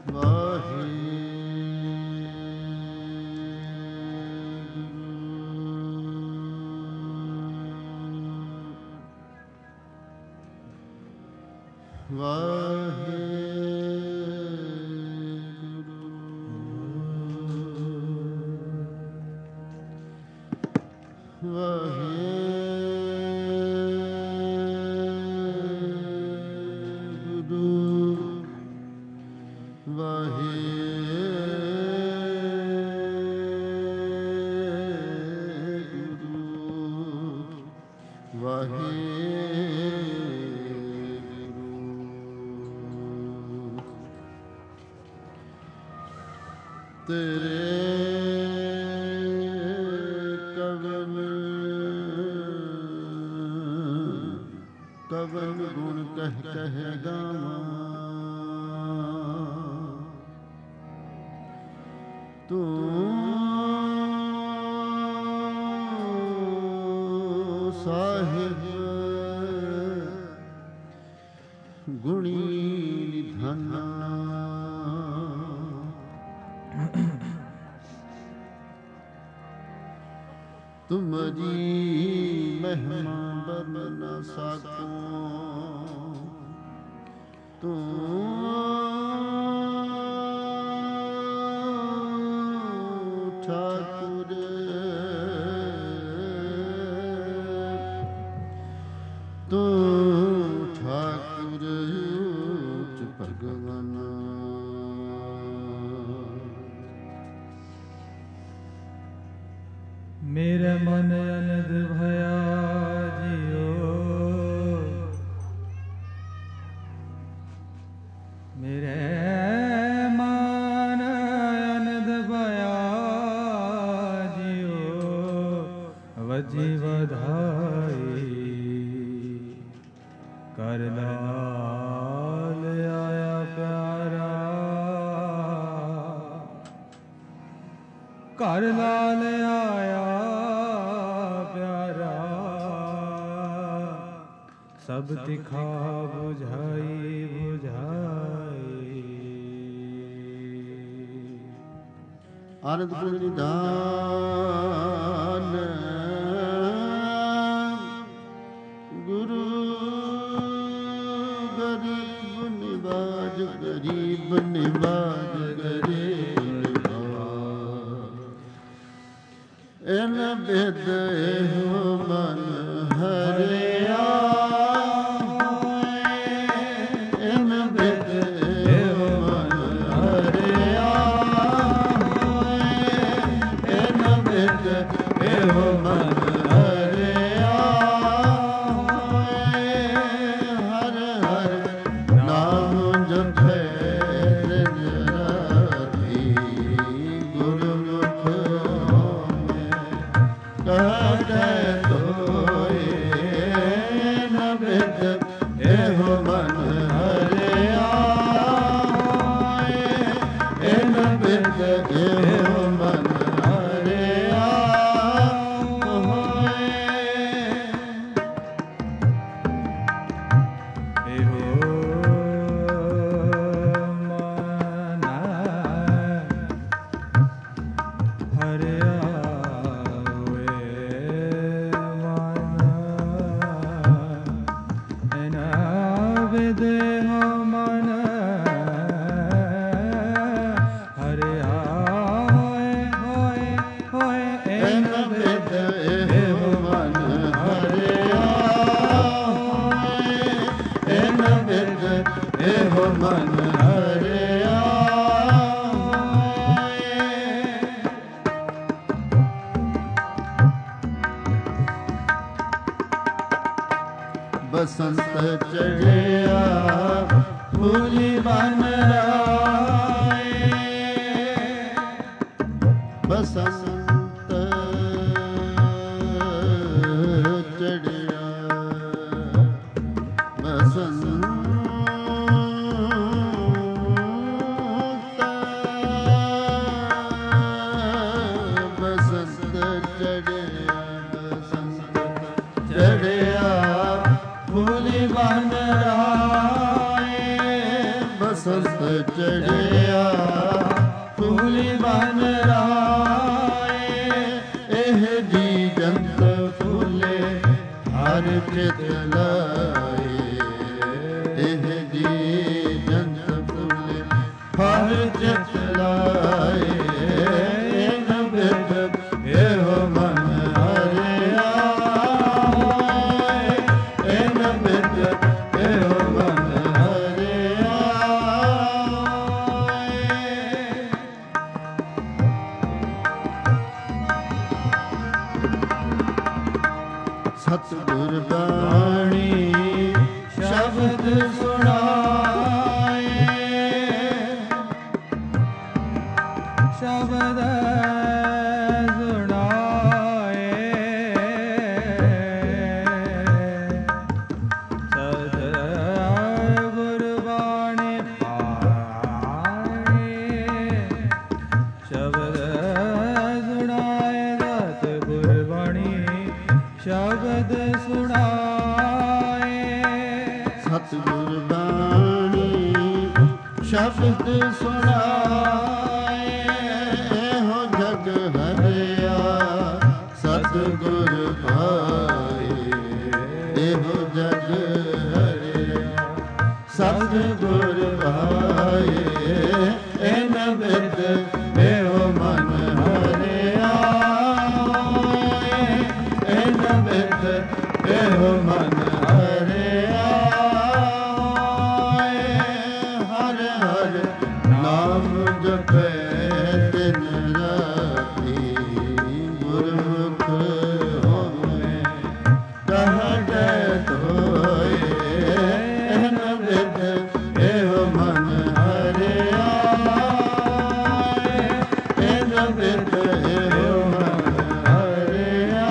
ਕਵਨ ਗੁਣ ਕਹਿ ਕਹਿ ਗਾਵਾਂ, ਤੂੰ ਸਾਹਿਬ ਗੁਣੀ ਨਿਧਾਨਾ। ਤੁਮਰੀ ਮਹਿਮਾ ਬਰਨ ਨ ਸਕੂੰ, ਤੂੰ ਠਾਕੁਰ ਤੂੰ ਠਾਕੁਰ ਚ ਭਗਵਾਨ। ਮੇਰੇ ਮਨ ਅਨੰਦ ਭਇਆ ਜਿਉ, ਮੇਰੇ ਮਨ ਅਨੰਦ ਭਇਆ ਜਿਉ, ਵਜੀ ਵਧਾਈ ਕਰ ਲਾਲ ਆਇਆ ਪਿਆਰਾ, ਕਰ ਲਾਲ ਆਇਆ ਪਿਆਰਾ, ਸਭ ਤਿਖਾ ਬੁਝਾਈ ਬੁਝਾਈ। ਆਨੰਦ ਗੁਣ ਨਿਧਾਨ ਗੁਰੂ ਗਰੀਬ ਨਿਵਾਜ, ਗਰੀਬ ਨਿਵਾਜ, ਗਰੀਬ ਨਿਵਾਜ। ਇਨ ਬਿਦ ਇਹੋ ਮਨ ਹਰਿਆ, ਇਨ ਬਿਦ ਇਹੋ ਮਨ ਹਰਿਆ, ਇਨ ਬਿਦ ਇਹੋ ਮਨ ਹਰਿਆ। ਹਰ ਹਰ ਨਾਮ ਜਪੈ ਨਿਜ ਰਾਤੀ, ਗੁਰਮੁਖ ਕਹੈ ਤੋਏ ਨ ਬਿਦ ਇਹੋ ਮਨ ਹਰਿਆ, ਨ ਬਿਦ ਇਹੋ ਮਨ ਹਰਿਆ ਹੋਏ। ਇਹੋ ਮਨ ਹਰਿਆ ਇਹੋ ਮਨ ਹਰਿਆ ਬਸੰਤ ਚੜਿਆ ਫੁੱਲੀ ਬਨ ਰਾਏ, ਬਸੰਤ ਚੜਿਆ ਬਸੰਤ ਚੜਿਆ ਫੁੱਲੀ ਬਨ ਰਾਏ, ਬਸੰਤ ਸਤ ਚੜਿਆ ਫੁੱਲੀ ਬਨ ਰਾਏ ਇਹ ਜੀ ਜੰਤ ਫੁੱਲੇ ਹਰ ਚਿਤ ਲਾਏ ਇਹ ਜੀ ਜੰਤ ਫੁੱਲੇ ਹਰ ਚਿਤ ਲਾਏ ਇਨ ਬਿਦ ਇਹੋ ਮਨ ਹਰਿਆ ਇਨ ਬਿਦ ਇਹੋ ਮਨ ਹਰਿਆ ਸਤਿਗੁਰ ਬਾਣੀ ਸ਼ਬਦ ਸੁਣਾਏ ਸ਼ਬਦ ਸੁਣਾਏ ਸਤਿਗੁਰ ਬਾਣੀ ਪਾਏ ਸ਼ਬਦ ਸੁਣਾਏ ਸਤਿਗੁਰ ਬਾਣੀ ਸ਼ਬਦ ਸੁਣਾਏ ਸਤਿਗੁਰ ਬਾਣੀ ਸ਼ਬਦ ਸੁਣਾਏ ਇਹੋ ਜਗ ਹਰਿਆ ਸਤਿਗੁਰ ਭਾਏ ਇਹੋ ਜਗ ਹਰਿਆ ਸਤਿਗੁਰ ਭਾਏ ਇਨ ਬਿਦ ਇਹੋ ਮਨ ਹਰਿਆ ਇਨ ਬਿਦ ਇਹੋ ਮਨ ਹਰਿਆ ਹਰ ਹਰ ਨਾਮ ਜਪੈ ਦਿਨ ਰਾਤੀ ਗੁਰਮੁਖ ਹੋਵੇ ਕਹੈ ਧੋਏ ਇਨ ਬਿਦ ਇਹੋ ਮਨ ਹਰਿਆ ਇਨ ਬਿਦ ਇਹੋ ਮਨ ਹਰਿਆ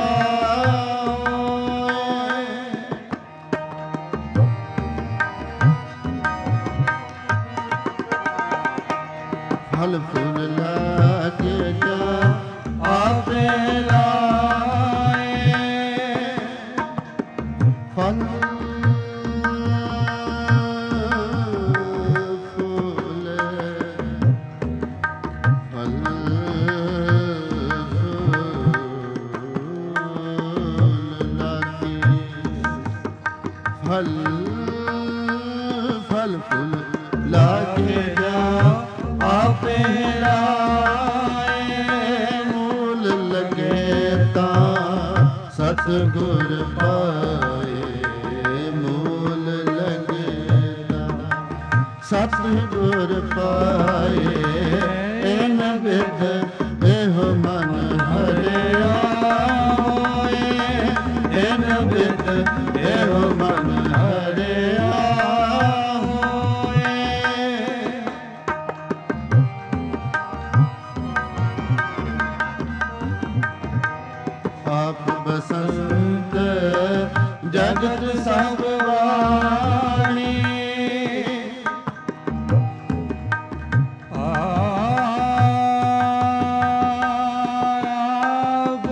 ਫਲ ਫੁੱਲ ਲਾਗੇ ਜਾ ਆਪੇ ਲਾਏ ਫਲ ਫੁੱਲ ਫਲ ਲਾਗੇ ਫਲ ਫਲ ਫੁੱਲ ਲਾਗੇ ਜਾ ਆਪੇ ਲਾਏ ਮੂਲ ਲਗੇ ਤਾਂ ਸਤਿਗੁਰ ਪਾਏ ਮੂਲ ਲਗੇ ਤਾਂ ਸਤਿਗੁਰ ਪਾਏ ਇਨ ਬਿਦ ਇਹੋ ਮਨ ਹਰਿਆ ਇਨ ਬਿਦ ਇਹੋ ਮਨ ਹਰਿਆ ਆਪ ਬਸੰਤ ਜਗਤ ਸਭ ਵਾਣੀ ਆਪ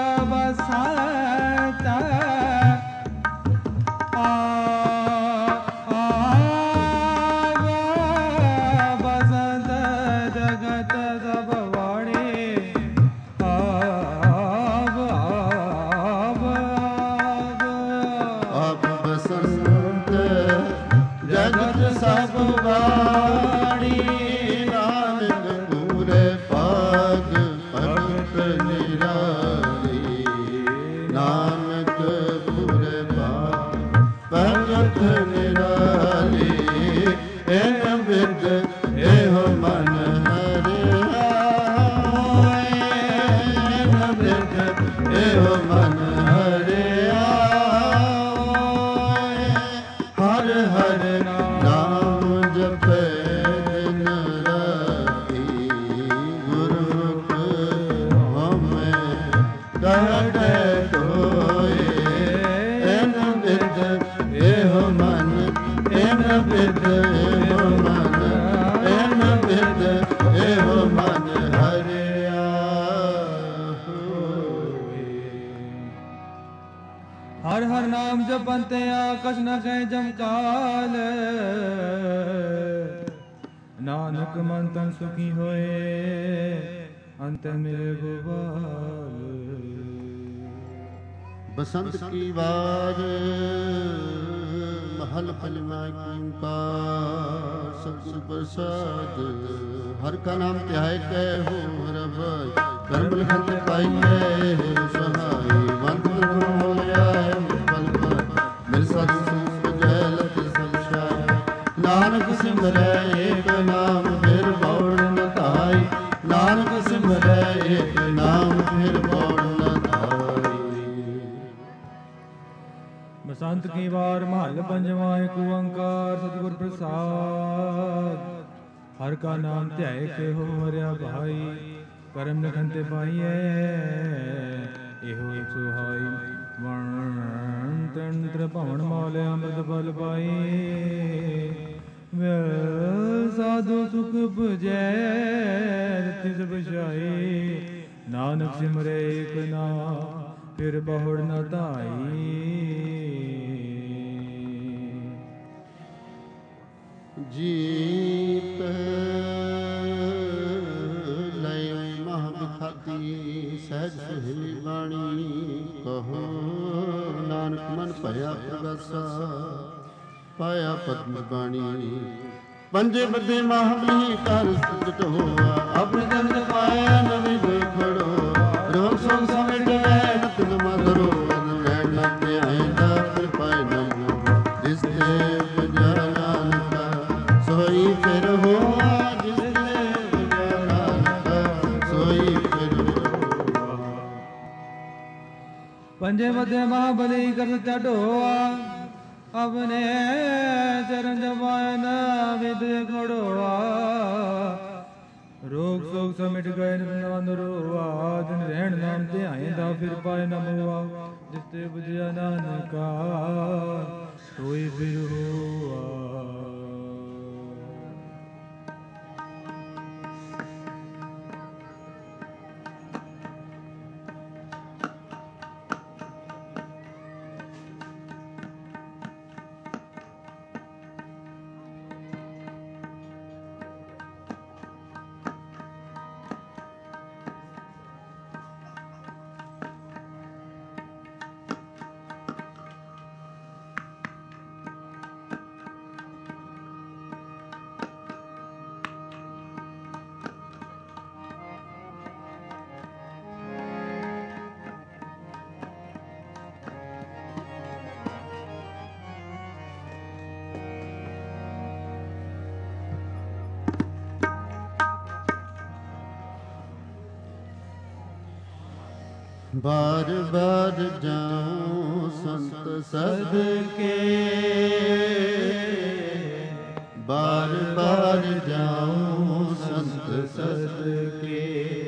ਬਸੰਤ ਬਸੰਤ ਜਗਤ ਸਭ ਵਾਣੀ ਆਪ ਬਸੰਤ ਜਗਤ ਸਭ ਵਾਣੀ ਨਾਨਕ ਪੂਰੇ ਪਾਗ ਭਗਤ ਨਿਰਾਲੀ ਨਾਨਕ ਪੂਰੇ ਪਾਗ ਭਗਤ ਨਿਰਾਲੀ ਇਨ ਬਿਦ ਇਹੋ ਮਨ ਹਰਿਆ ਇਨ ਬਿਦ ਇਹੋ ਮਨ ਹਰਿਆ ਹਰ ਹਰ ਨਾਮ ਜਪੈ ਦਿਨ ਰਾਤੀ ਗੁਰਮੁਖ ਹਮੈ ਕਹੈ ਧੋਏ ਇਨ ਬਿਦ ਇਹੋ ਮਨ ਇਨ ਬਿਦ ਇਹੋ ਮਨ ਇਨ ਬਿਦ ਇਹੋ ਮਨ ਹਰਿਆ ਹਰ ਹਰ ਨਾਮ ਜਪੰਤੇ ਆਕਸ਼ ਨ ਕੈ ਜਮਕਾਲ ਨਾਨਕ ਮਨ ਤਨ ਸੁਖੀ ਹੋਏ ਅੰਤ ਮਿਲੇ ਗੋਪਾਲ। ਬਸੰਤ ਕੀ ਵਾਰ महल पंचमा ਓੰਕਾਰ सतगुर प्रसाद। हर का नाम ध्याय कै हो रब कर्म लिखत पाइए सहाय। मन गुण होया पल पल मिल सत जय लत संसार। नानक सिमरै एक नाम फिर बौड़ न धाई। नानक सिमरै एक नाम फिर बौड़ न धाई। बसंत की वार महल पंजवा एक ओंकार सतगुर प्रसाद। हर का नाम ध्याय के हो हरिया भाई करम लिखन ते पाइए एहो एक सुहाई। वण तंत्र भवन मौले अमृत बल पाई। साधु सुख बुझै तिस बछाई। नानक सिमरे एक नाम फिर बहुड़ न धाई। जीत लय मह बिखाती सहज सुहेली बाणी। कहो नानक मन भया प्रगासा पाया पद्म बाणी। पंजे बदे महाबली कर सुजट होआ अपने जन पाया नवी देखड़ो। रोग सोग समेट नत मधुरो नैन नते आएंदा फिर पाए नमो। जिसते बजा नानका सोई फिर होआ। जिसते बजा नानका सोई फिर होआ। पंजे मध्य महाबली कर चढ़ोआ अपने चरण जमायन विद घड़ोआ। रोग सोग समिट गए नरोआ। दिन रहन नाम ते आएंदा फिर पाए न मोआ। जिसते बुझिया नानका सोई फिर होआ। बार बार जाऊं संत सदके। बार बार जाऊं संत सदके।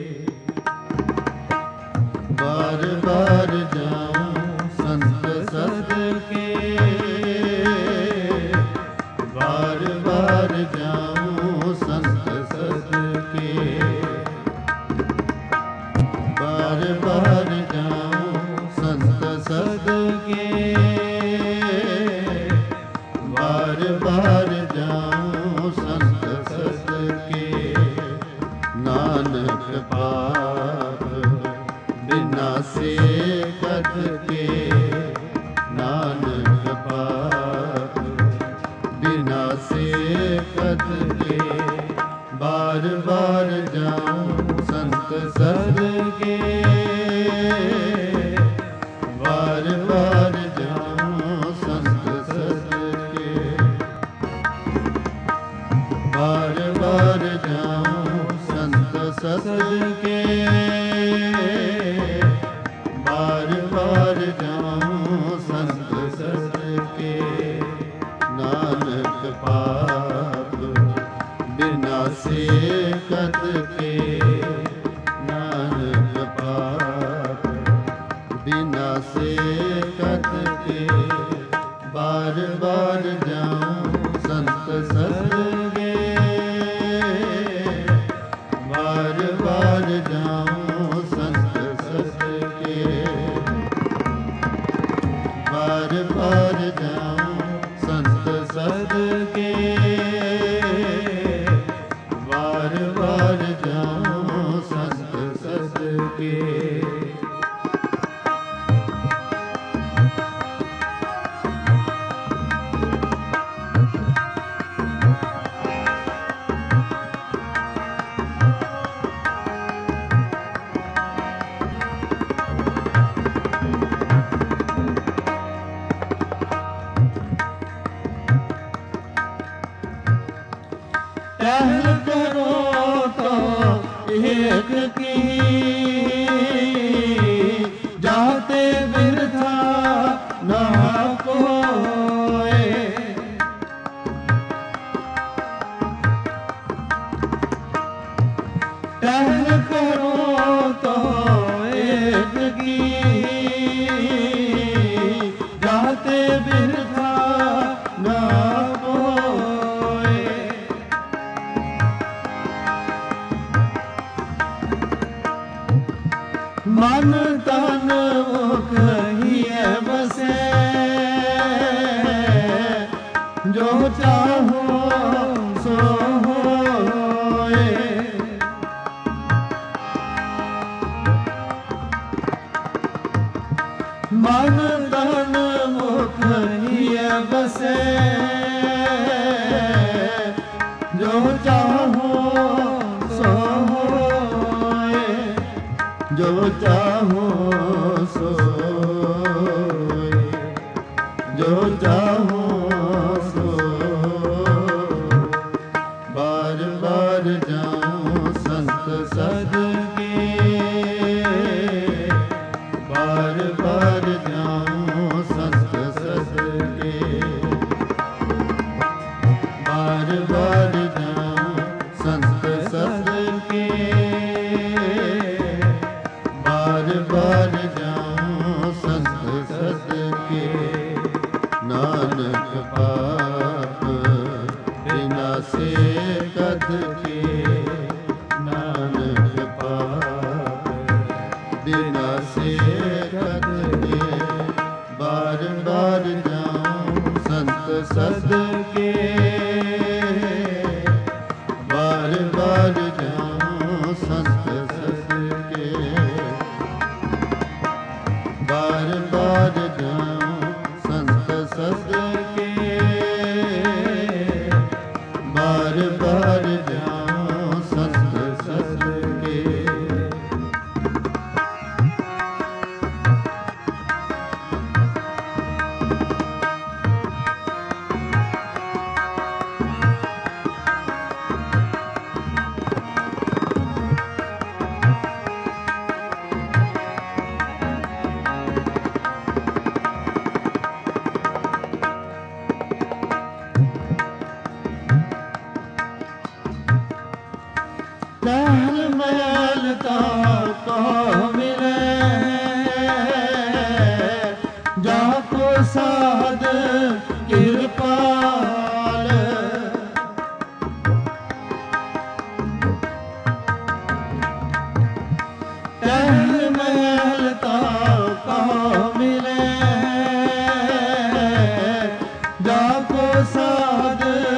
बार बार जाऊं संत सदके। बार बार जाऊं संत सदके। बार बार जाऊं संत सदके। बार बार जाऊं संत सदके। नानक पाप बिनासे कत के। नानक पाप बिनासे कत के। बार बार जाऊं संत सदके। बार बार जाऊं संत सदके। बार बार जाऊं संत सदके। बार बार जाऊं संत सदके। नानक पाप बिनासे कत के। नानक पाप बिनासे कत के। बार बार जाऊं संत सदके। बार बार जाऊं संत सदके। बार बार जाऊं संत सदके। टहल करो तो एक की जाते बिरथा ना कोय। टहल करो तो एक की जाते बिरथा ना कोय। मन तन मुख हिय बसे जो चाहो सो होए। मन तन मुख हिय बसे जो चाहो सो होए। जो चाहो सोए, जो चाहो सो। बार बार जाऊं संत सद के, बार बार जाऊं संत सद के, बार बार जाऊं संत सद के, बार बार जाऊं संत सद के। नानक पाप विनाशे कद के, नानक पाप विनाशे कद के। बार बार जाऊं संत सद के, बार बार जाऊं संत सद के, बार बार जाऊं संत सद के, बार बार जाऊं संत सद के। टहल महल को मिले जाको साध कृपाल। टहल महल को मिले जाको साध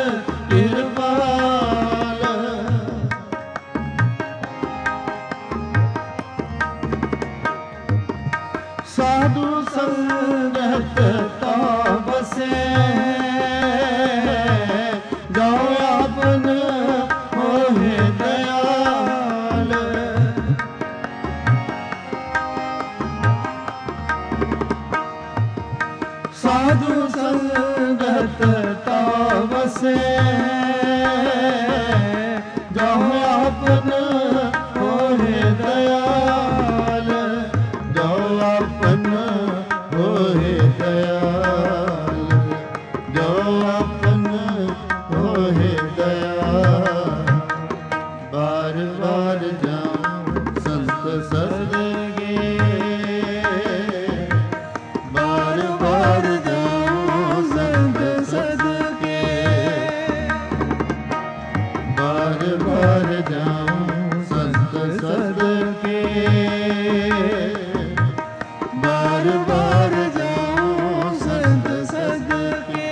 कृपाल। साधु संगत तो बसे जो आपन होए दयाल। साधु संगत तो बसे जो आपन होए दयाल। जो आपन होए दयाल, जो आपन होए दयाल। बार बार जाऊं संत सद के, बार बार जाऊं संत सद के, बार बार जाऊं संत सद के, बार बार जाऊं संत सद के।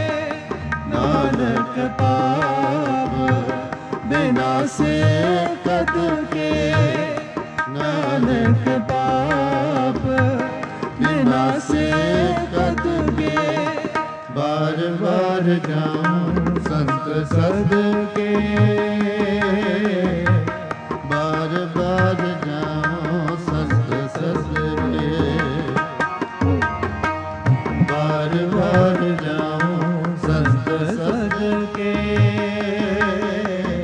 नानक पाप विनाशे कद के, नानक पाप विनाशे कद के। बार बार जाऊं संत सद के, बार बार जाऊं संत सद के, बार बार जाऊं संत सद के,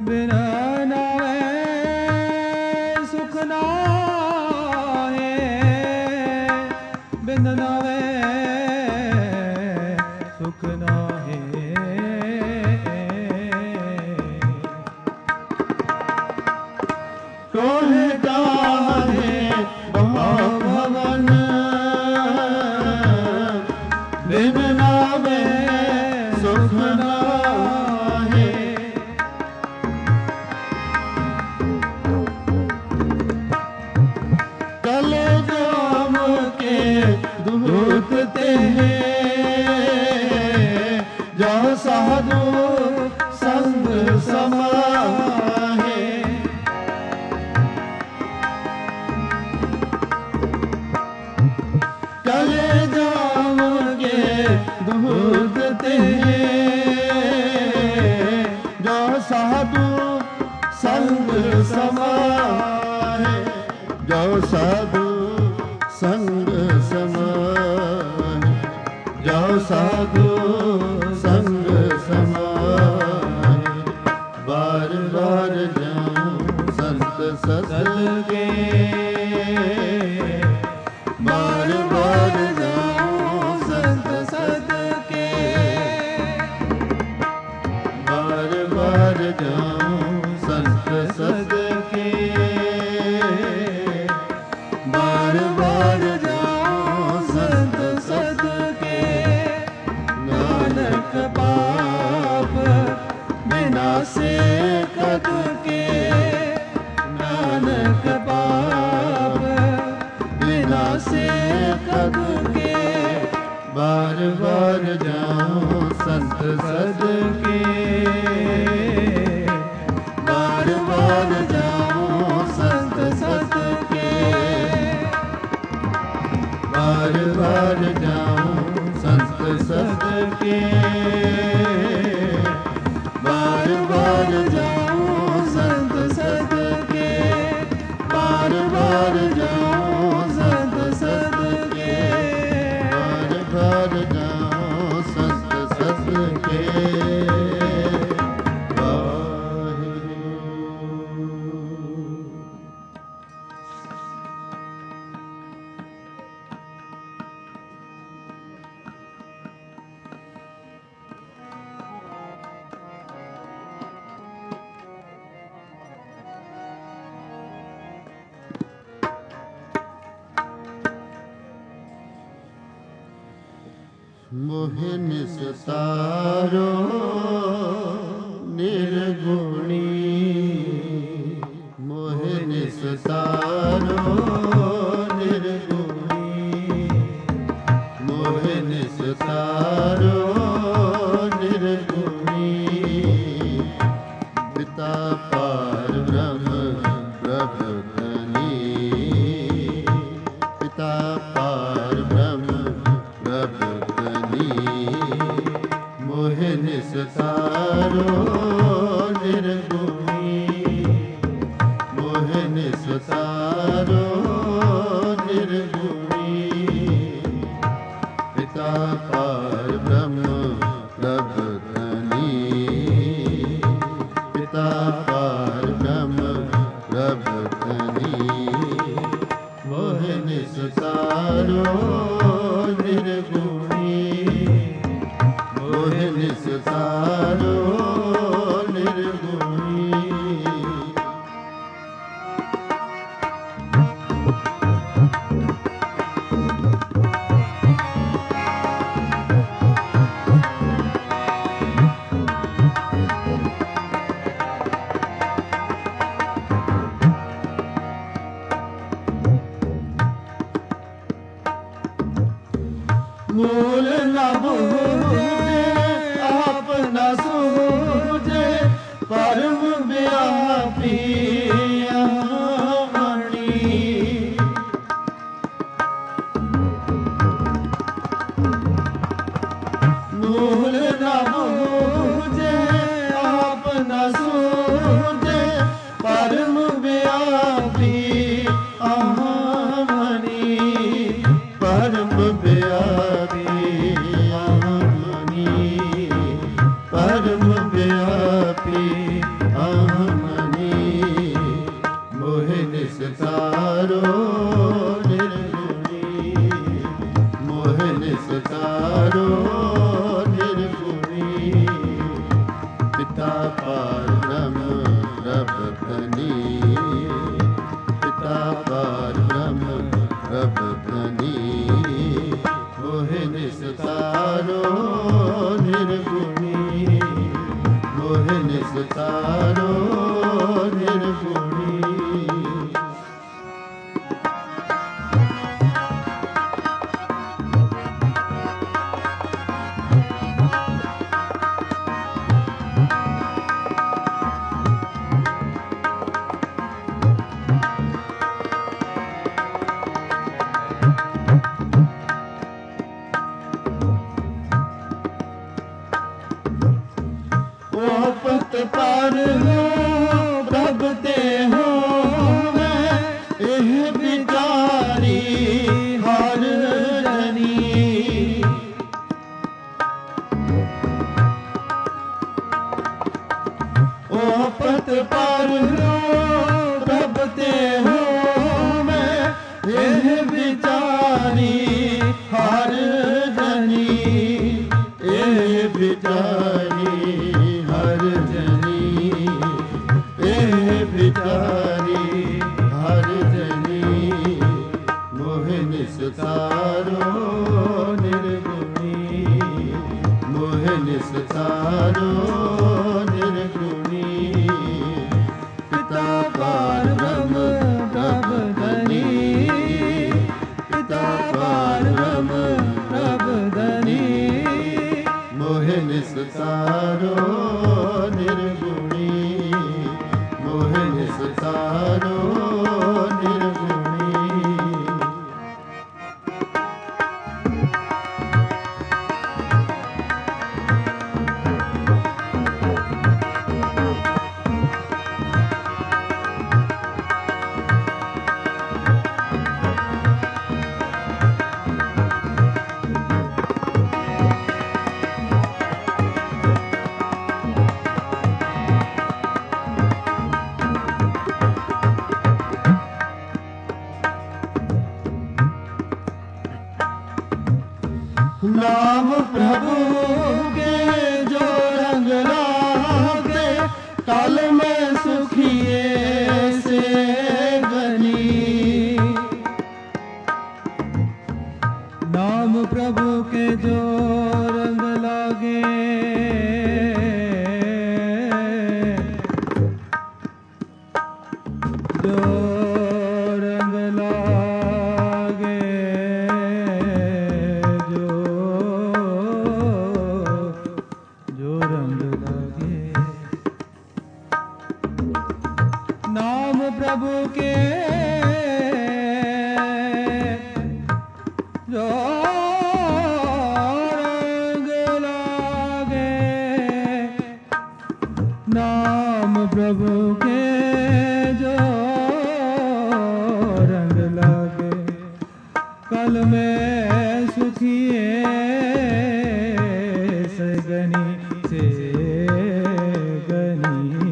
ਬਿਨ ਨਾਵੇ ਸੁਖ ਨਾਹੀ, ਬਿਨ ਨਾਵੇ ਸੁਖ ਨਾਹੀ। ਟੋਹਿ ਟਾਹੇ ਭਵਨ ਬਿਨ ਨਾਵੇ ਸੁਖ ਨਾਹੀ। ਕਲੇ ਜਾਮ ਕੇ ਦੁਖ ਤੇ ਜੋ ਸਾਧੂ ਸੰਗ ਸਮਾਹੇ। ਕਲੇ ਜਾਮ ਕੇ ਦੁਖ ਤੇ ਜੋ ਸਾਧੂ ਸੰਗ ਸਮਾਹੇ। ਜੋ ਸਾਧੂ ਸੰਗ ਸਮਾਹੇ, ਜੋ ਸਾਧੂ ਸੰਗ ਸਮਾਹੇ। ਬਾਰ ਬਾਰ ਜਾਉ ਸੰਤ ਸਦਕੇ, ਬਾਰ ਬਾਰ ਜਾਉ ਸੰਤ ਸਦਕੇ। ਬਾਰ ਬਾਰ ਜਾਉ ਸੰਤ ਸਦਕੇ, ਬਾਰ ਬਾਰ ਜਾਉ ਸੰਤ ਸਦਕੇ। ਨਾਨਕ ਪਾਪ ਬਿਨਾਸੇ ਕਦ ਕੇ, ਨਾਨਕ ਪਾਪ ਬਿਨਾਸੇ ਕਦ ਕੇ। ਬਾਰ ਬਾਰ ਜਾਉ ਸੰਤ ਸਦਕੇ, ਬਾਰ ਬਾਰ ਜਾਉ ਸੰਤ ਸਦਕੇ। ਬਾਰ ਬਾਰ ਜਾਉ ਸੰਤ ਸਦਕੇ, ਬਾਰ ਬਾਰ ਜਾਉ ਸੰਤ ਸਦਕੇ। ਬਾਰ ਬਾਰ ਜਾਉ ਸੰਤ ਸਦਕੇ, ਬਾਰ ਬਾਰ ਜਾਉ ਸੰਤ ਸਦਕੇ। ਮੋਹਿ ਨਿਸਤਾਰੋ ਨਿਰਗੁਣੀ, ਮੋਹਿ ਨਿਸਤਾਰੋ ਨਿਰਗੁਣੀ। ਮੋਹਿ ਨਿਸਤਾਰੋ ਨਿਰਗੁਣੀ। ਪਿਤਾ ਪਾਰ ਬ੍ਰਹਮ ਪ੍ਰਭ ਧਨੀ, ਪਿਤਾ ਪਾਰ ਬ੍ਰਹਮ ਪ੍ਰਭ ਧਨੀ। ਮੋਹਿ ਨਿਸਤਾਰੋ ਨਿਰਗੁਣੀ, ਮੋਹਿ ਨਿਸਤਾਰੋ ਨਿਰਗੁਣੀ। ਪਿਤਾ ਪਾਰ ਬ੍ਰਹਮ ਪ੍ਰਭ ਧਨੀ, ਪਿਤਾ ਪਾਰ ਬ੍ਰਹਮ ਪ੍ਰਭ ਧਨੀ। ਮੋਹਿ ਨਿਸਤਾਰੋ ਨਿਰਗੁਣੀ, ਮੋਹਿ ਨਿਸਤਾਰੋ ਨਿਰਗੁਣੀ। ਮੂਲ ਨਾ ਬੂਝੇ ਆਪ ਨਾ ਸੂਝੇ, ਪਰਮ ਵਿਆਪੀ ਮਣੀ। ਮੂਲ ਨਾ ਬੂਝੇ ਆਪ ਨਾ ਸੂਝੇ, ਪਰਮ ਵਿਆਪੀ ਮਣੀ। ਪਰਮ ਵਿਆਪੀ ਮਣੀ, ਪਰਮ ਵਿਆਪੀ ਨਿਸਤਾਰੋ ਨਿਰਗੁਣੀ। ਪਰ ਹੋ ਪ੍ਰਭ ਤੇ ਹੋਵੇ ਇਹ ਵਿਚਾਰੀ ਹਰ ਜਨੀ। ਉਹ ਪਤ ਪਰ ਹੋ ਪ੍ਰਭ ਤੇ ਹੋਵੇ ਇਹ ਵਿਚਾਰੀ ਹਰ ਜਨੀ। ਇਹ ਵਿਚਾਰੀ ਵਿਚਾਰੀ ਹਰ ਜਨੀ। ਮੋਹਿ ਨਿਸਤਾਰੋ ਨਿਰਗੁਣੀ। ਮੋਹਿ ਨਿਸਤਾਰੋ ਨਿਰਗੁਣੀ। ਪਿਤਾ ਪਾਰ ਬ੍ਰਹਮ ਪ੍ਰਭ ਧਨੀ। ਪਿਤਾ ਪਾਰ ਬ੍ਰਹਮ ਪ੍ਰਭ ਧਨੀ। ਮੋਹਿ ਨਿਸਤਾਰੋ ਨਿਰਗੁਣੀ। ਮੋਹਿ ਨਿਸਤਾਰੋ ਨਿਰਗੁਣੀ। नाम प्रभु के जो रंग लागे कल में सुखिए से गनी। नाम प्रभु के जो रंग लागे जो रंग लागे जो रंग लागे। नाम प्रभु के जो रंग लागे। नाम प्रभु के जो रंग लागे कल में सुखिए सगनी से गनी।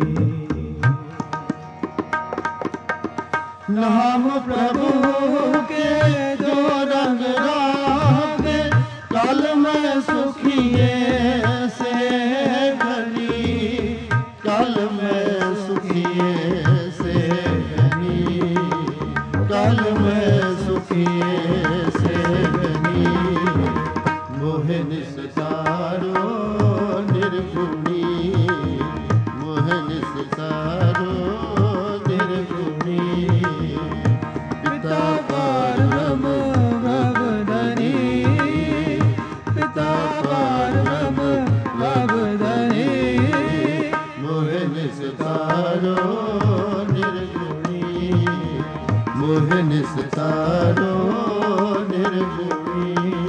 नाम प्रभु के जो रंग लागे कल में सुखिए से गनी। कल में सुखिए से गनी। कल में सुखिए से गनी। मोहि निस्तारो निर्गुणी। मोहि निस्तारो निर्गुणी। पिता पार ब्रह्म प्रभ धनी। पिता पार ब्रह्म प्रभ धनी। मोहि निस्तारो निर्गुणी। मोहि निस्तारो निर्गुणी।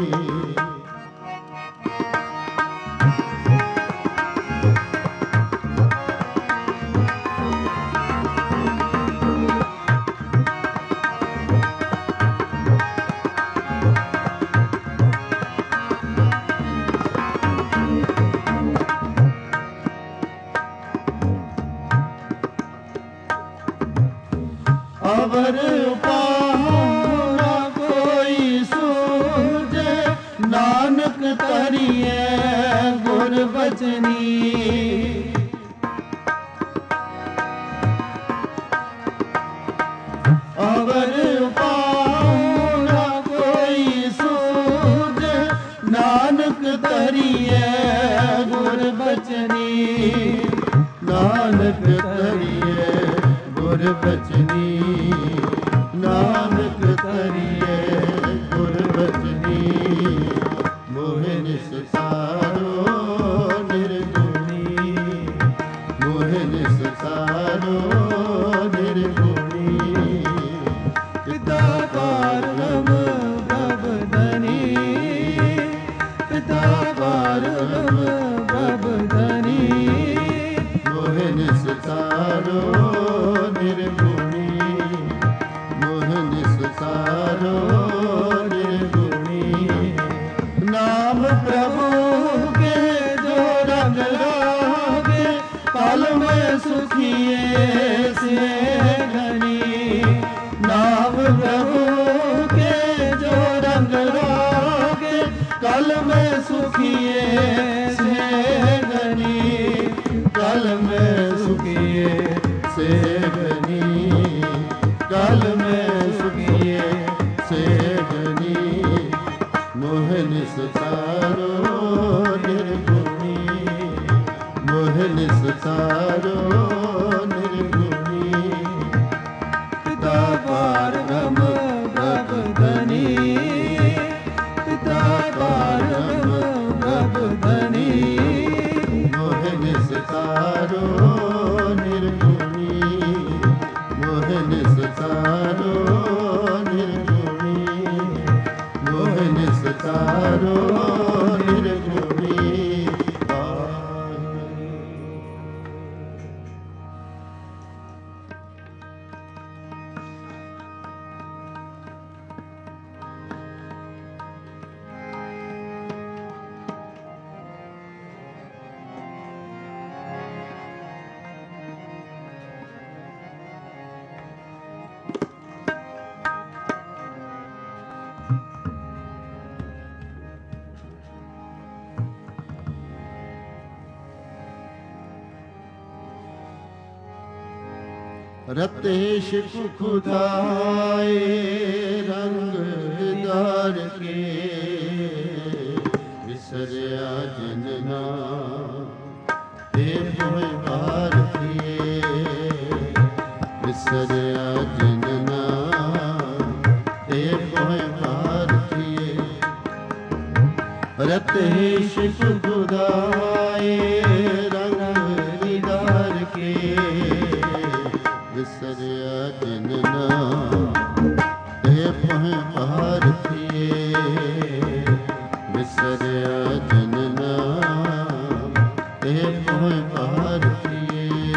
अवर पाहुना कोई सूझे नानक तरिए गुर बचनी। अवर पाहुना कोई सूझे नानक तरिए गुर बचनी। ਨਾਨਕ ਤਰੀਏ ਗੁਰ ਬਚਨੀ, ਨਾਨਕ ਤਰੀਏ ਗੁਰ ਬਚਨੀ, ਮੋਹਿ ਨਿਸਤਾਰੋ ਨਿਰਗੁਣੀ, ਮੋਹਿ ਨਿਸਤਾਰੋ ਨਿਰਗੁਣੀ। ਪਿਤਾ ਪਾਰਬ੍ਰਹਮ ਪ੍ਰਭ ਧਨੀ, ਪਿਤਾ ਪਾਰਬ੍ਰਹਮ ਪ੍ਰਭ ਧਨੀ, ਮੋਹਿ ਨਿਸਤਾਰੋ ਨਿਰਗੁਣੀ, ਮੋਹਿ ਨਿਸਤਾਰੋ ਨਿਰਗੁਣੀ। ਨਾਮ ਪ੍ਰਭੂ ਕੇ ਜੋ ਰੰਗ ਰਾਗੇ, ਪਲ ਮੈਂ ਸੁਖੀਏ ਸੇ ਘਣੀ। ਨਾਮ ਪ੍ਰਭੂ ਕੇ ਜੋ ਰੰਗ ਰਾਗੇ, ਕਲ ਮੈਂ ਸੁਖੀਏ ਸੇ ਘਣੀ, ਕਲ ਮੈਂ ਸੁਖੀਏ ਸੇ ਘਣੀ, ਕਲ ਮੈਂ ਸੁਖੀਏ ਸੇ ਘਣੀ। ਮੋਹਿ ਨਿਸਤਾਰੋ ਨਿਰਗੁਣੀ, ਮੋਹਿ ਨਿਸਤਾਰੋ ਨਿਰਗੁਣੀ। ਪਿਤਾ ਪਾਰਬ੍ਰਹਮ ਪ੍ਰਭ ਧਨੀ, ਪਿਤਾ ਪਾਰਬ੍ਰਹਮ ਪ੍ਰਭ ਧਨੀ, ਮੋਹਿ ਨਿਸਤਾਰੋ ਨਿਰਗੁਣੀ, ਮੋਹਿ ਨਿਸਤਾਰੋ ਨਿਰਗੁਣੀ, ਮੋਹਿ ਨਿਸਤਾਰੋ ਨਿਰਗੁਣੀ। रतेश खुदाए रंग दार के, विसरिया जनना ते मोह भारतीय, विसरिया जनना ते मोह भारतीय। रतेश खुदाए रंग दार के, विसरिया जनना ते मोह भारतीय, विसरिया जनना ते मोह भारतीय।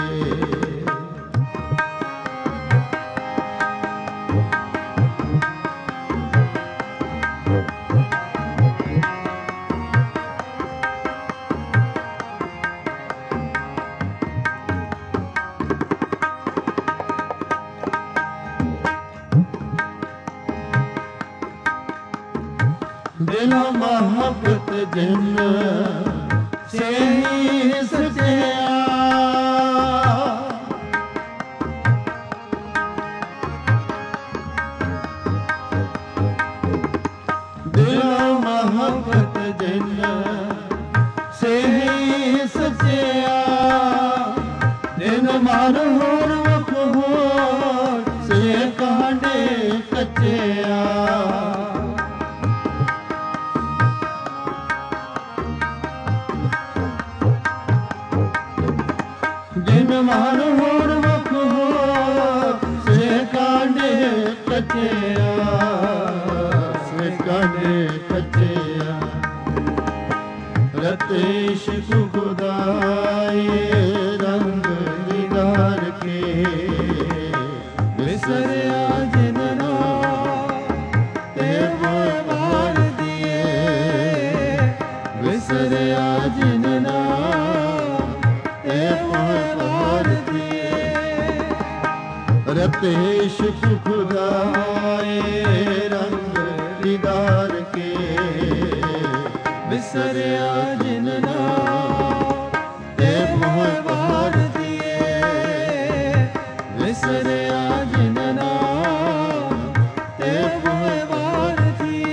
दिलो मोहब्बत जिन से ही सजया, दिलो मोहब्बत जिन से ही सजया, दिन मार होर वख होर से कांडे कचया। दिन मार होर वख होर से कांडे कचया, से कांडे कचया। रतेश खुदाए रंग निगार के, विसरिया जिनना ते मोह भारतीय, विसरिया जिनना ते मोह भारतीय। रतेश खुदाए रंग दीदार के, विसरिया जिनना ते मोह भारतीय, विसरिया जिनना ते मोह भारतीय।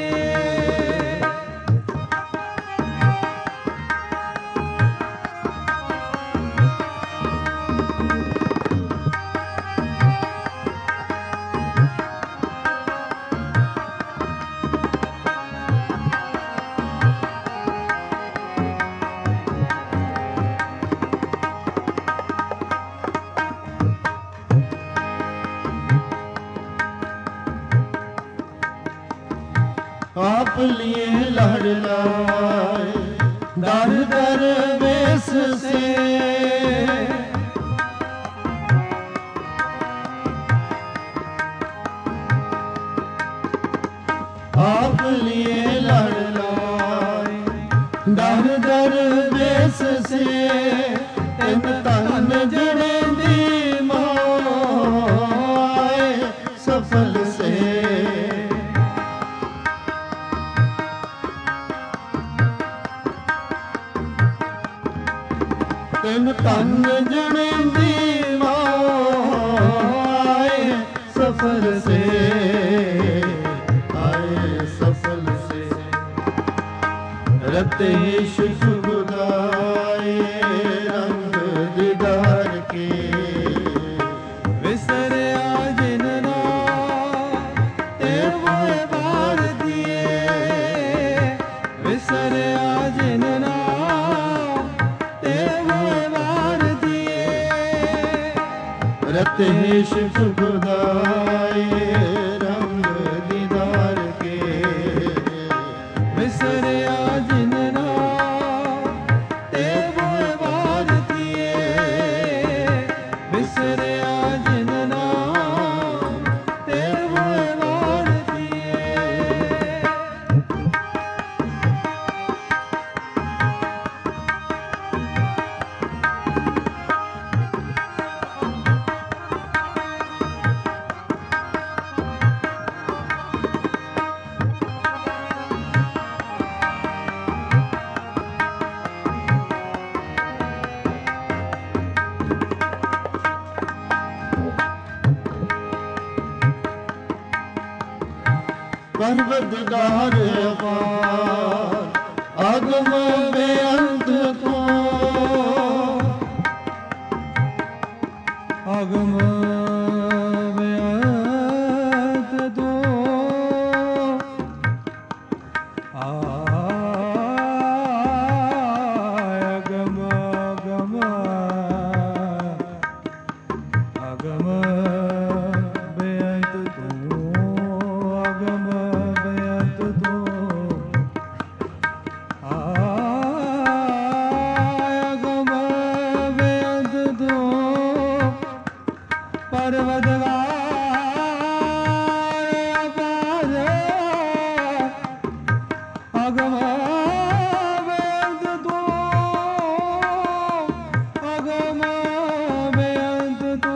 आप लिए लड़ लाए दर दर बेस से आप लिए लड़ लाए दर दर बेस से तिन तन जड़े दी माए सफल से ਤਿੰਨ ਤਨ ਜਣੇ ਦੀ ਮਾਏ ਸਫਲ ਸੇ ਆਏ ਸਫਲ ਸੇ ਰਤੇ ਸ਼ੁਭਦਾਏ ਰੰਗ ਦੀਦਾਰ ਕੇ ਵਿਸਰਿਆ ਜਿਨ ਨਾ ਤੇ ਹੋਏ ਬਾਰ ਦੀਏ ਵਿਸਰਿਆ ਜਿਨ ਨਾ रते सुखदाए रंग दीदार के विसरिया जिन ना ते बार दिए विसरिया जिन ना ते बार दिए परवतगार अपार आगम बेअंत को आगम बेअंत तो आगम गम आगम बेअंत तो आगम बेअंत तो आगम बेअंत तो परवतगार अपार आगम बेअंत तो आगम बेअंत तो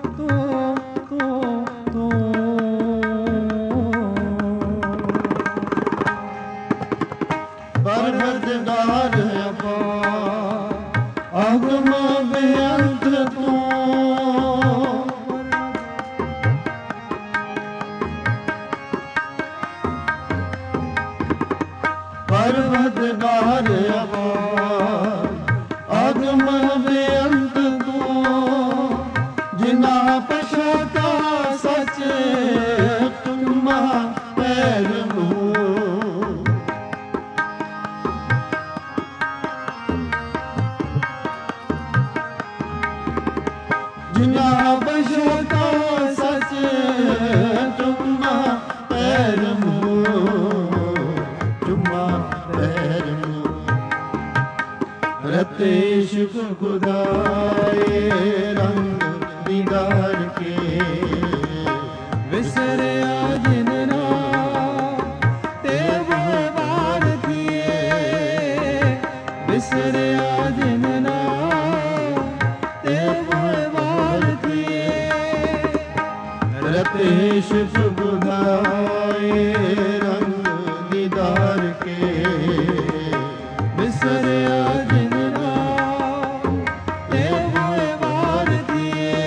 परवतगार अपार आगम बेअंत तो परवतगार अपार आगम बेअंत तो जिना पछाता सच तुमा पैर जिना बशोता सच तुमा पैर तुमा पैर रते शुभ खुदाए रंग दीदार के विसरिया जिन ना ते बार दिए विसरिया जिन ना ते रते शुभ खुदाए रंग दीदार के विसरिया जिन ना ते बार दिए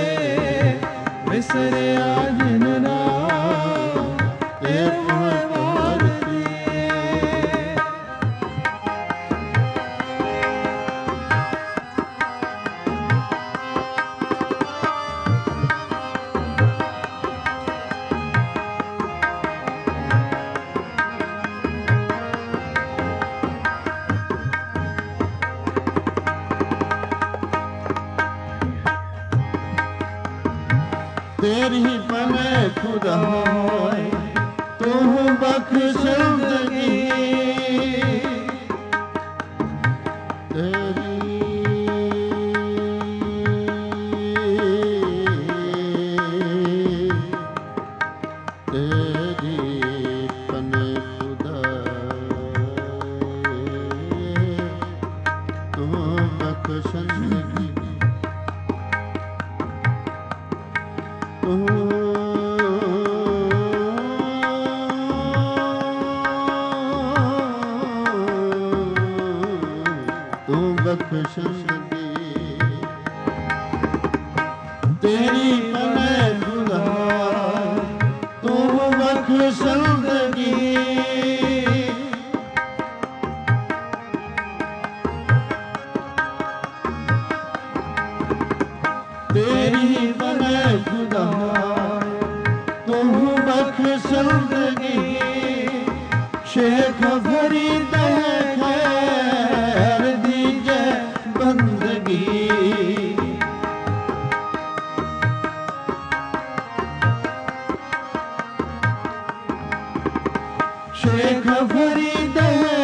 विसरिया जिन ना ते बार दिए तेरी पने खुदाए ਤੂੰ ਬਖਸ਼ਿੰਦਗੀ ਤੇਰੀ ਪਨੇ ਖੁਦਾ ਤੂੰ ਬਖਸ਼ਿੰਦਗੀ ਤੇਰੀ ਪਨੇ ਖੁਦਾ ਤੂੰ ਬਖਸ਼ਿੰਦਗੀ ਸ਼ੇਖ ਫਰੀਦ ਖੈਰ ਦੀਜੈ ਬੰਦਗੀ ਸ਼ੇਖ ਫਰੀਦ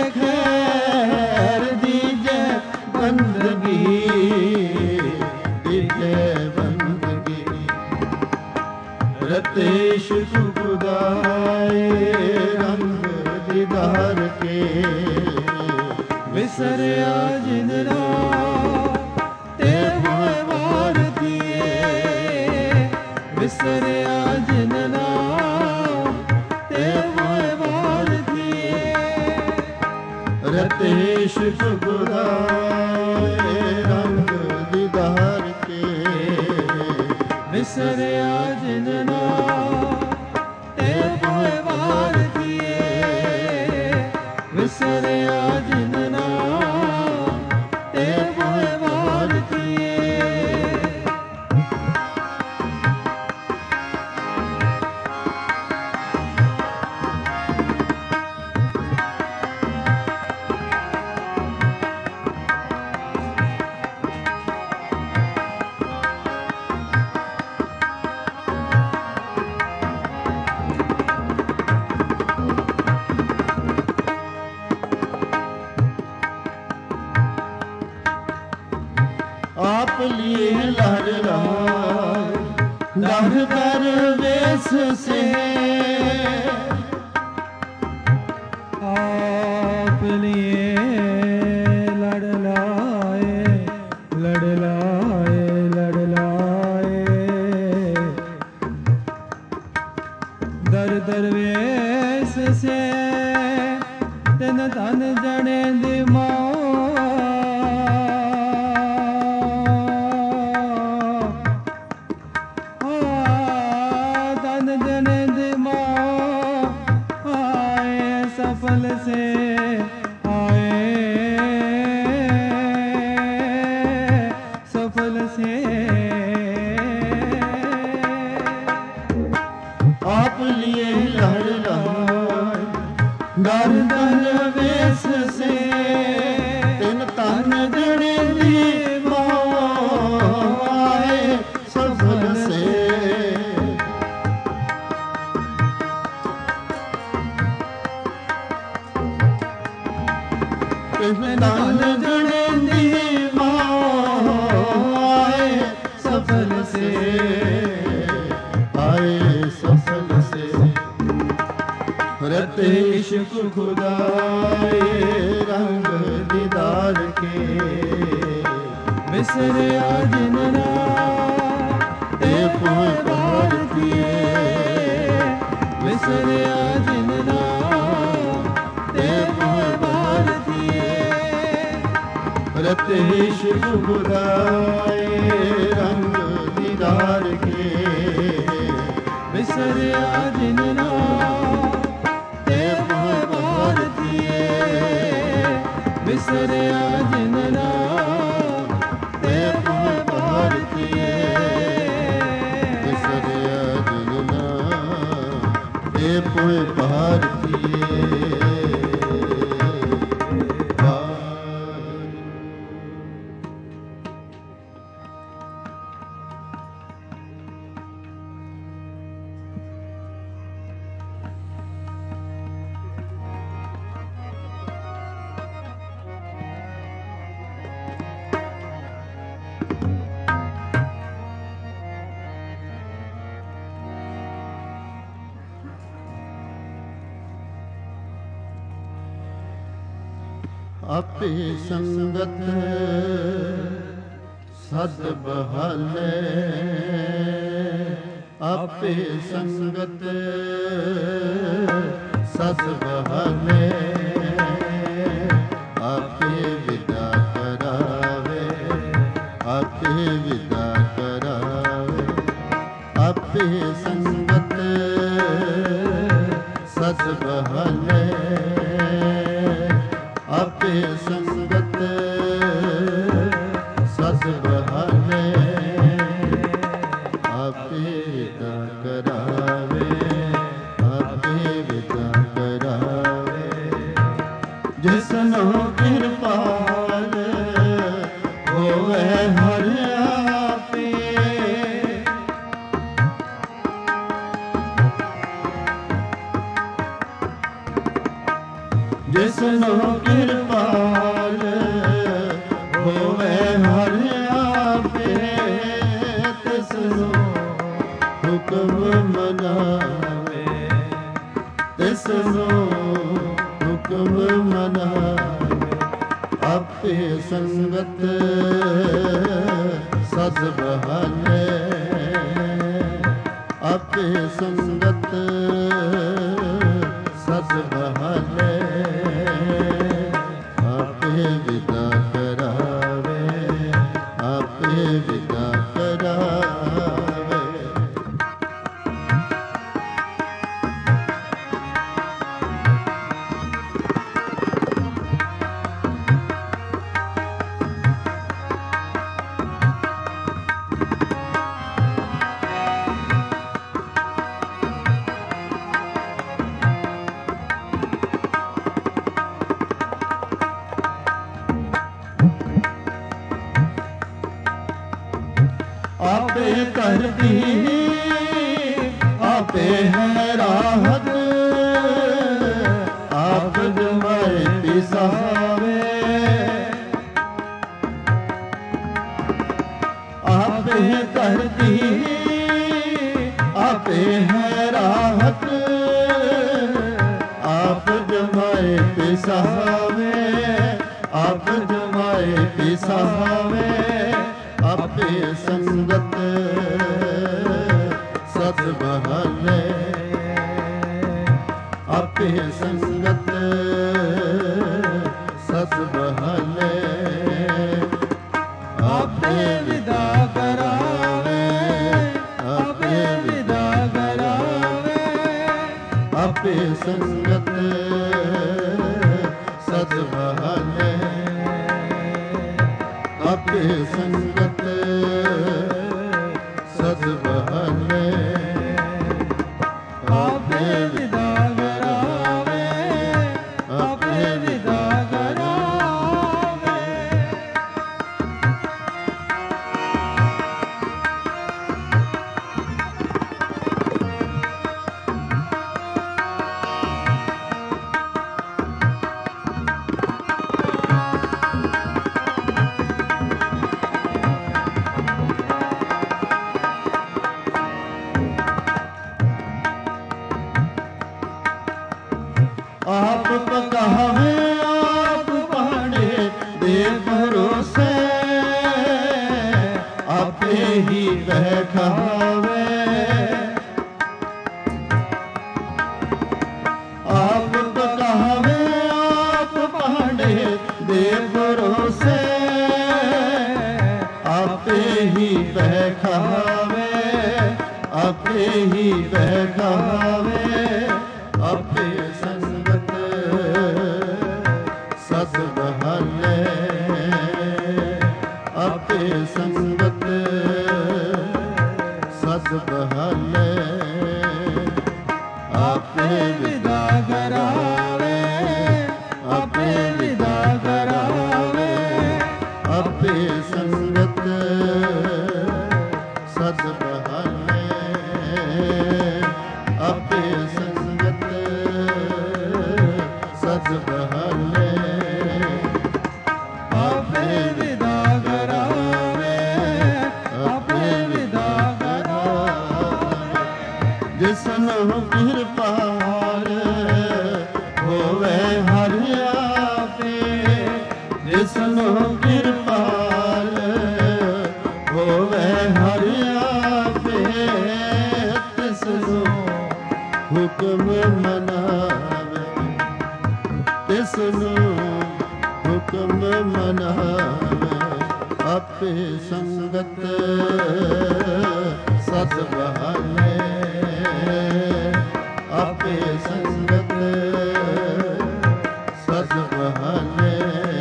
ਖੈਰ ਦੀਜੈ ਬੰਦਗੀ ਦੀਜੈ ਬੰਦਗੀ ਰਤੇਸ਼ ਸੁਖਦਾਏ ਰੰਗ ਦੀਦਾਰ ਕੇ ਵਿਸਰਿਆ ਜਿਨ ਤੇ ਹੋਏ ਵਾਰ ਦੀਏ ਵਿਸਰਿਆ ਜਿਨ ਤੇ ਹੋਏ ਵਾਰ ਦੀਏ ਰਤੇਸ਼ ਸੁਖਦਾਏ ਰੰਗ ਦੀਦਾਰ ਕੇ ਵਿਸਰਿਆ ਜਿਨ ਤੇ ਹੋਏ ਵਾਰ ਦੀਏ ਵਿਸਰਿਆ ਜਿਨ ਤੇ ਹੋਏ ਵਾਰ ਦੀਏ आप लिए लहर लहर कर वेश से आप लिए लड़ लाए लड़ लाए लड़ लाए दर दरवेश से तिन तन जने दिमाग सफल से आए सफल से आप लिए लहर लहर दर दरवेश से तिन तन जड़े आए सफल से तन जड़े आए सफल से आए सफल से रतेश खुदाए रंग दीदार के विसरिया जिन ते होए बार दिए विसरिया जिन ते होए बार दिए रतेश खुदाए रंग दीदार के विसरिया जिन ते होए बार दिए विसरिया जिन ते होए बार दिए विसरिया जिन ते होए बार दिए ਆਪੇ ਸੰਗਤ ਸਦ ਬਹਾਲੇ, ਆਪੇ ਸੰਗਤ ਸਦ ਬਹਾਲੇ, ਆਪੇ ਵਿਦਾ ਕਰਾਵੇ, ਆਪੇ ਵਿਦਾ ਕਰਾਵੇ, ਆਪੇ ਸੰਗਤ ਸਦ ਬਹਾਲੇ, ਆਪੇ ਸੰਗਤ ਸਦ ਬਹਾਲੇ, ਆਪੇ ਵਿਦਾ ਕਰਾਵੇ, ਆਪੇ ਵਿਦਾ ਕਰਾਵੇ, ਜਿਸਨੂੰ ਕਿਰਪਾਲ ਹੋਵੇ ਹਰਿ ਆਪੇ, ਜਿਸਨੂੰ ਕਿਰਪਾਲ ਹੋਵੇ ਹਰਿ ਆਪੇ, ਤਿਸਨੂੰ ਹੁਕਮ ਮਨਾਵੇ, ਤਿਸਨੂੰ ਹੁਕਮ ਮਨਾਵੇ, ਆਪੇ ਸੰਗਤ ਸਦ ਬਹਾਲੇ, ਆਪੇ ਸੰਗਤ ਸਦ ਬਹਾਲੇ, ਆਪੇ ਵਿਦਾ ਕਰਾਵੇ, ਆਪੇ ਵਿਦਾ ਕਰਾਵੇ, ਆਪੇ ਕਰਦੀ ਆਪੇ ਹੈ ਰਾਹਤ, ਆਪ ਜਮਾਏ ਪਿਸਾਵੇ, ਆਪੇ ਕਰਦੀ ਆਪੇ ਹੈ ਰਾਹਤ, ਆਪ ਜਮਾਏ ਪਿਸਾਵੇ, ਆਪ ਜਮਾਏ ਪਿਸਾਵੇ, ਆਪੇ ਸੰਗਤ ਸਦ ਬਹਾਲੇ, ਆਪੇ ਸੰਗਤ ਸਦ ਬਹਾਲੇ, ਆਪੇ ਵਿਦਾ ਕਰਾਵੇ, ਆਪੇ ਵਿਦਾ ਕਰਾਵੇ, ਆਪੇ ਸੰਗਤ ਸਦ ਬਹਾਲੇ, ਆਪੇ ਸੰਗਤ ਸਦ ਬਹਾਲੇ, ਆਪੇ ਵਿਦਾ ਕਰਾਵੇ, ਆਪੇ ਵਿਦਾ ਕਰਾਵੇ, ਆਪ ਪਕਾਵੇ ਆਪ ਪਾਣੇ ਦੇ ਭਰੋਸੇ, ਆਪੇ ਹੀ ਵਹਿ ਖਾਵੇ, ਆਪ ਪਕਾਵੇ ਆਪ ਪਾਣੇ ਦੇ ਭਰੋਸੇ, ਆਪੇ ਹੀ ਵਹਿ ਖਾਵੇ, ਆਪੇ ਹੀ ਵਹਿ ਖਾਵੇ, ਆਪੇ ਸੰਗਤ ਸਦ ਬਹਾਲੇ, ਆਪੇ ਸੰਗਤ ਸਦ ਬਹਾਲੇ, ਆਪੇ ਵਿਦਾ ਕਰਾਵੇ, ਆਪੇ ਵਿਦਾ ਕਰਾਵੇ, ਆਪੇ ਸੰਗਤ ਸਦ ਬਹਾਲੇ, ਆਪੇ ਸੰਗਤ ਸਦ ਬਹਾਲੇ, ਆਪੇ ਵਿਦਾ ਕਰਾਵੇ, ਆਪੇ ਵਿਦਾ ਕਰਾਵੇ, ਜਿਸਨੂੰ ਕਿਰਪਾਲ ਹੋਵੇ ਹਰਿ ਆਪੇ, ਸਤ ਬਹਾਲੇ ਆਪੇ ਸੰਗਤ ਸਤ ਬਹਾਲੇ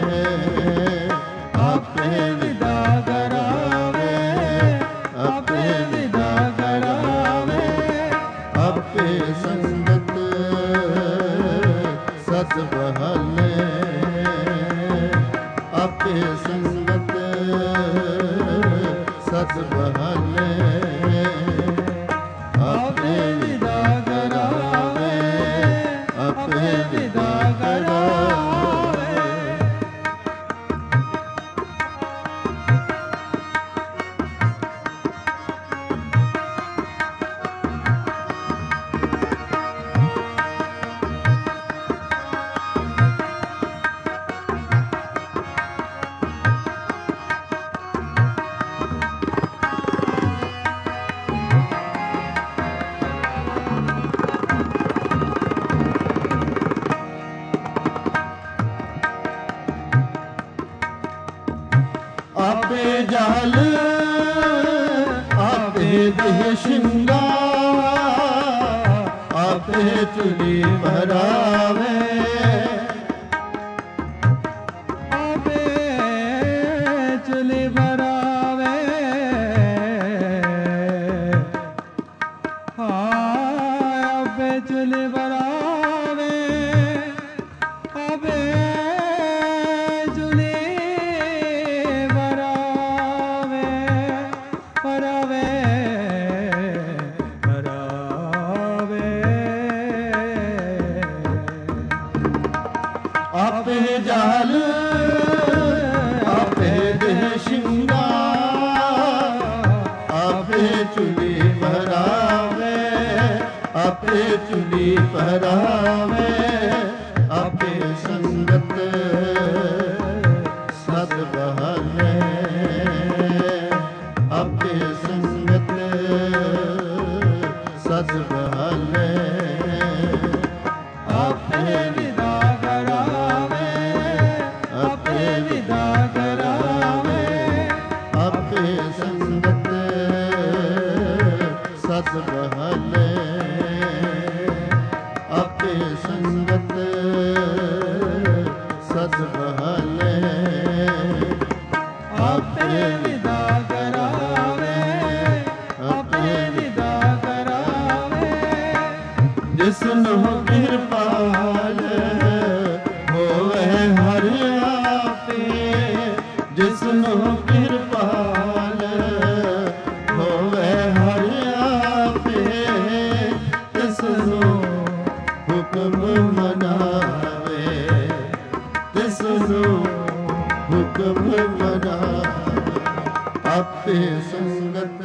ਆਪੇ ਵਿਦਾ ਕਰਾਵੇ ਆਪੇ ਵਿਦਾ ਕਰਾਵੇ ਆਪੇ ਸੰਗਤ ਸਤ ਬਹਾਲੇ ਆਪੇ ਸੰਗਤ ਸਤ ਬਹਾਲੇ ਆਪੇ ਵਿਦਾ ਕਰਾਵੇ ਆਪੇ ਵਿਦਾ ਕਰਾਵੇ ਆਪੇ ਜਲ ਆਪੇ ਦੇਹ ਸ਼ਿੰਗਾਰ ਆਪੇ ਚੁਲੀ ਭਰਾਵੇ ਆਪੇ ਚੁਲੀ ਭਰਾਵੇ ਆਪੇ ਚੁਲੀ ਭਰਾਵੇ ਆਪੇ ਆਪੇ ਜਲ ਆਪੇ ਦੇਹ ਸ਼ਿੰਗਾਰ ਆਪੇ ਚੁਲੀ ਭਰਾਵੇ ਆਪੇ ਚੁਲੀ ਭਰਾਵੇ ਆਪੇ ਸੰਗਤ ਸਤ ਬਹਾਲੇ ਆਪੇ ਸੰਗਤ ਸਤ ਬਹਾਲੇ ਆਪੇ ਵਿਦਾ ਕਰਾਵੇ ਆਪੇ ਵਿਦਾ ਕਰਾਵੇ ਆਪੇ ਸੰਗਤ ਸਤ ਬਹਾਲੇ ਆਪੇ ਸੰਗਤ ਸਤ ਬਹਾਲੇ ਆਪੇ ਵਿਦਾ ਕਰਾਵੇ ਆਪੇ ਵਿਦਾ ਕਰਾਵੇ ਜਿਸਨੂੰ ਕਿਰਪਾਲ ਹੋਵੇ ਹਰਿ ਆਪੇ ਜਿਸਨੂੰ ਕਿਰਪਾਲ ਹੋਵੇ ਹਰਿ ਆਪੇ ਤਿਸਨੂੰ ਹੁਕਮ ਮਨਾਵੇ ਤਿਸਨੂੰ ਹੁਕਮ ਮਨਾਵੇ ਆਪੇ ਸੰਗਤ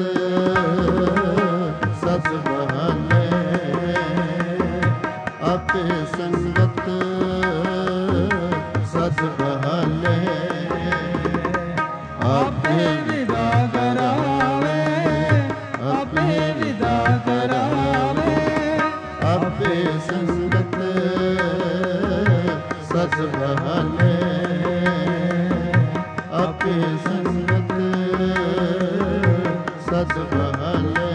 ਸਤ ਬਹਾਲੇ ਆਪੇ ਸੰਗਤ ਸਤ ਬਹਾਲੇ ਆਪੇ ਵਿਦਾ ਕਰਾਵੇ ਆਪੇ ਵਿਦਾ ਕਰਾਵੇ ਆਪੇ ਸੰਗਤ ਸਤ ਬਹਾਲੇ ਆਪੇ ਸੰਗਤ ਸਤ ਬਹਾਲੇ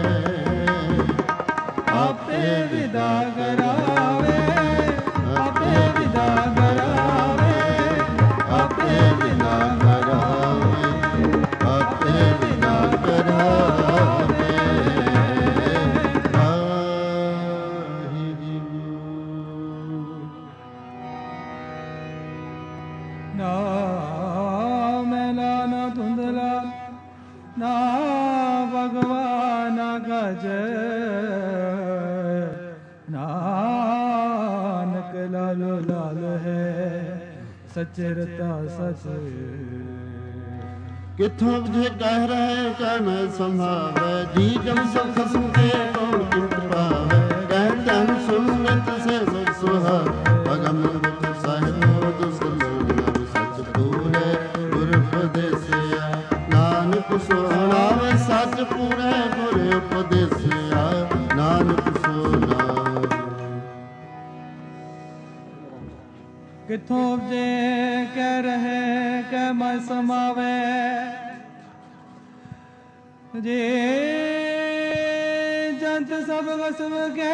ਆਪੇ ਵਿਦਾ ਕਰਾਵੇ ਆਪੇ ਵਿਦਾ ਕਰਾਵੇ ਆਪੇ ਵਿਦਾ ਕਰਾਵੇ ਆਪੇ ਵਿਦਾ ਕਰਾਵੇ ਨਾ ਮੈਲਾ ਨਾ ਧੁੰਦਲਾ ਨਾ ਭਗਵਾਨ ਗਜ ਨਾਨਕ ਲਾਲੋ ਲਾਲ ਹੈ ਸੱਚੇ ਰਤਾ ਸਚ ਕਿਥੋਂ ਜੇ ਕਹਿ ਰਹੇ ਕਹਿ ਮੈਂ ਸੰਭਾਵੈ ਜੀ ਜਮ ਸਭ ਖਸਮ ਕੇ ਕੌਣ ਕਿੰਤ ਪਾਵੈ ਕਹਿ ਜਨ ਸੁਨਤ ਸੇ ਸੁਖ ਸੁਹਾ ਅਗਮ ਗੁਰ ਸਾਹਿਬ ਦੁਸਲੋ ਸਚ ਪੂਰੇ ਗੁਰ ਉਪਦੇਸਿਆ ਨਾਨਕ ਸੁਣਾਵੇ ਸਚ ਪੂਰੇ ਗੁਰ ਉਪਦੇਸਿਆ ਨਾਨਕ ਸੁਣਾਵੇ ਕਿਥੋਂ ਜੇ ਕਹਿ ਰਹੇ ਕਹਿ ਮੈਂ ਸਮਾਵੇ ਜੇ ਜੰਤ ਸਭ ਵਸਵ ਕੇ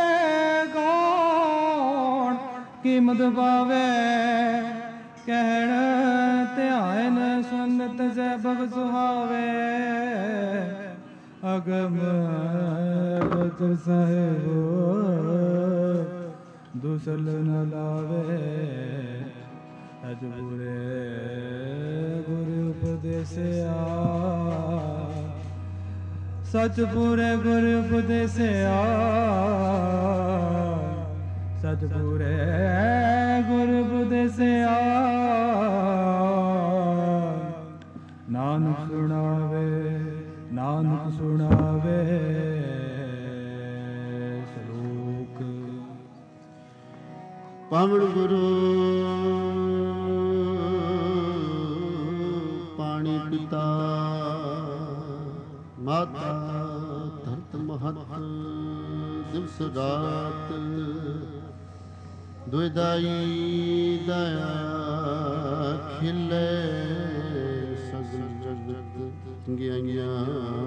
ਕੌਣ ਕੀਮਤ ਪਾਵੇ ਕਹਿਣ ਧਿਆਨ ਸੁਨਤ ਜੈ ਬਗ ਸੁਹਾਵੇ ਅਗਮ ਬਤ ਸਾਹਿਬ ਦੁਸਲ ਨ ਲਾਵੇ ਅਜਬੂਰੇ ਗੁਰੂ ਉਪਦੇਸਿਆ ਸਚ ਪੂਰੇ ਗੁਰ ਉਪਦੇਸਿਆ ਸਚ ਪੂਰੇ ਗੁਰ ਉਪਦੇਸਿਆ ਨਾਨਕ ਸੁਣਾਵੇ ਨਾਨਕ ਸੁਣਾਵੇ ਸ਼ਲੋਕ ਪਾਵਨ ਗੁਰੂ ਪਾਣੀ ਪਿਤਾ ਮਾਤਾ ਧਰਤ ਮਹਤ ਦਿਵਸ ਰਾਤ ਦੁਇਦਾਈ ਦਇਆ ਖਿਲੇ ਸਗਲ ਜਗਤ ਗਿਆਈਆਂ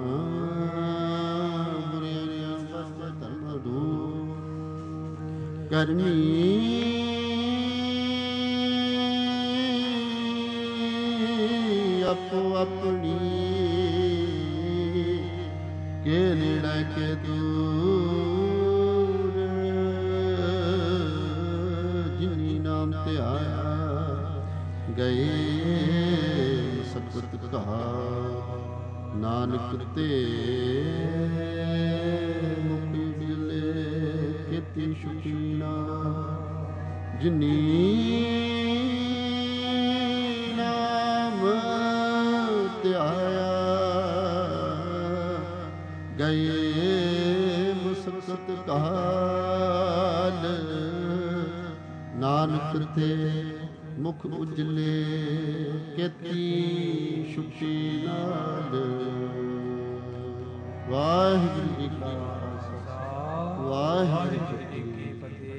ਬੁਰੀਆਂ ਧਰਮ ਦੂਰ ਕਰਮੀ ਆਪੋ ਆਪਣੀ ਕੇ ਨੇੜੇ ਕੇ ਦੂਰ ਜਿਨੀ ਨਾਮ ਧਿਆਇਆ ਗਏ ਸਤਿਗੁਰ ਕਹਾ ਨਾਨਕ ਤੇ ਮੁਕਤੀ ਮਿਲੇ ਕੀਤੀ ਸ਼ੁਕੀਨਾ ਜਿਨੀ ਨਾਮ ਧਿਆਇਆ ਗਏ ਮੁਸਕਤ ਕਾਲ ਨਾਨਕ ਤੇ ਮੁਖ ਉਜਲੇ ਕੀਤੀ ਸ਼ੁਕਤੀ ਨਾਲ ਵਾਹਿਗੁਰੂ ਜੀ ਕਾ ਖਾਲਸਾ ਵਾਹਿਗੁਰੂ ਜੀ ਕੀ ਫਤਿਹ।